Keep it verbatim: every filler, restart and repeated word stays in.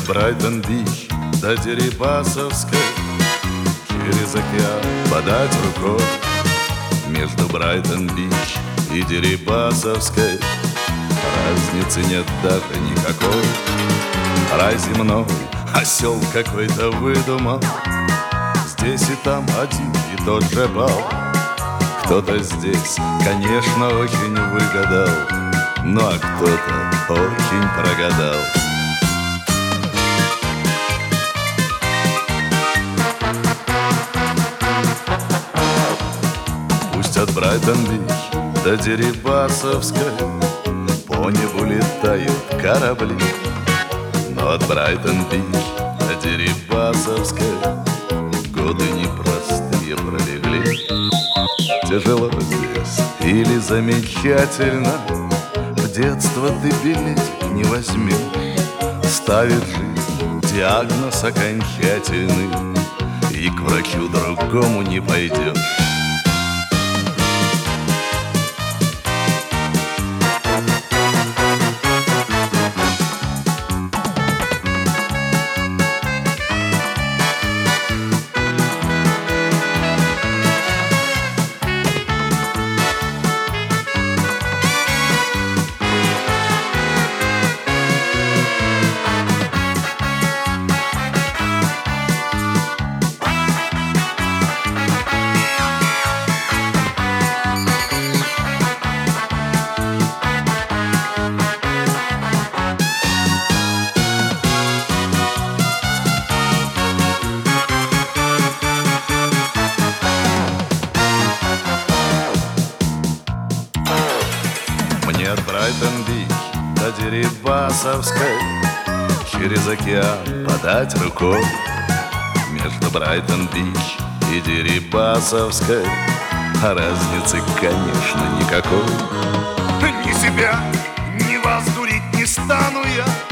Брайтон-Бич до Дерибасовской, через океан подать рукой. Между Брайтон-Бич и Дерибасовской разницы нет даже никакой. Рай земной осел какой-то выдумал, здесь и там один и тот же бал. Кто-то здесь, конечно, очень выгадал, ну а кто-то очень прогадал. Пусть от Брайтон-Бич до Дерибасовской по небу летают корабли, но от Брайтон-Бич до Дерибасовской годы непростые пролегли. Тяжело здесь или замечательно, в детство ты билетик не возьмешь. Ставит жизнь диагноз окончательный, и к врачу другому не пойдешь. Мне от Брайтон-Бич до Дерибасовской через океан подать рукой. Между Брайтон-Бич и Дерибасовской разницы, конечно, никакой. Ни себя, ни вас дурить не стану я.